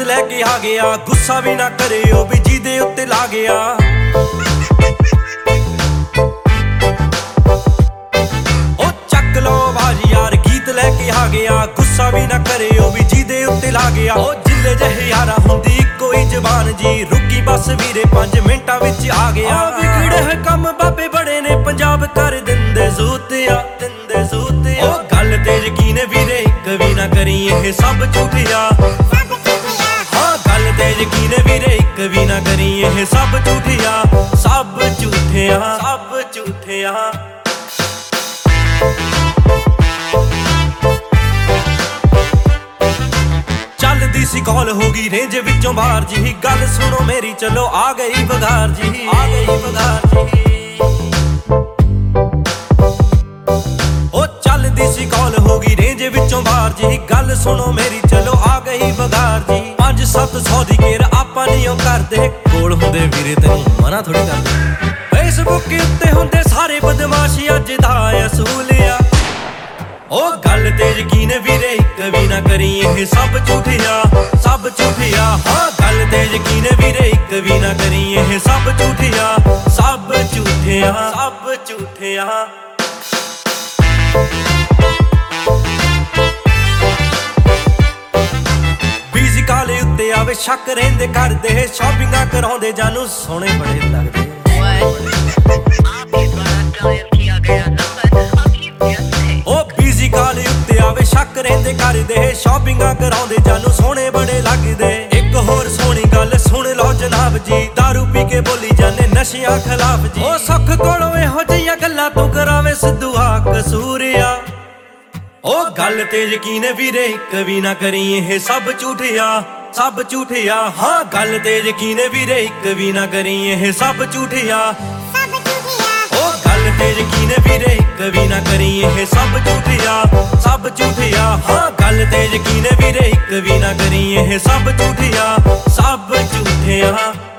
लेके आ गया, गुस्सा भी ना करे ओ भी जीदे उत्ते ला गया। ओ चक लो बाज यार गीत लेके आ गया, गुस्सा भी ना करे ओ भी जीदे उत्ते ला गया। ओ जिले जहे यारा हुंदी इक्को ही जबान जी, रुकी बस वीरे 5 मिंटां विच आ गया। विगड़े है कम बाबे बड़े ने पंजाब कर दिंदे सूतिया, दिंदे सूतिया। ओ गल ते यकीन वीरे इक भी ना करी ये सब झूठिया, हाँ गल ते यकीन वीरे इक भी ना करी ये सब झूठिया, सब झूठिया, सब झूठिया। चलदी सी कॉल होगी रेंज विचों बाहर जी, गल सुनो मेरी चलो आ गई बघार जी, आ गई बघार जी। ओ चलदी सी कॉल होगी रेंज विचों बाहर जी, गल सुनो मेरी चलो आ गई बघार जी। 5-700 दी केर आपां नहीं ओ करदे, कोल हुंदे वीरे तैनूं मना थोड़ी करदे। फेसबुक उत्ते हुंदे सारे बदमाशी अज दा असूल आ। ओ गल ते यकीन वीरे इक भी ना करी ये सब झूठिया, सब झूठिया। हाँ गल ते यकीन वीरे इक भी ना करी ये सब झूठिया, सब झूठिया, सब झूठिया। बीजी काले उत्ते आवे शक रहिंदे करदे, शॉपिंगां कराउंदे जानू सोहणे बड़े लगदे। काले उत्ते आवे शक रहिंदे करदे, शॉपिंगां कराउंदे जानू सोहणे बड़े लगदे। एक होर सोहनी गल सुन लो जनाब जी, दारू पी के बोली जाने नशियां खिलाफ जी। ओ सुख कोलों इहो जिहियां गल्लां तू करावे सिद्धू आ कसूरिया। ओ गल ते यकीन वीरे इक भी ना करी ये सब झूठिया, सब झूठिया। हाँ गल ते यकीन वीरे इक भी ना करी ये सब झूठिया, ओ गल ते यकीन वीरे इक भी ना करी ये सब झूठिया, सब झूठिया। हाँ गल ते यकीन वीरे इक भी ना करी ये सब झूठिया, सब झूठिया।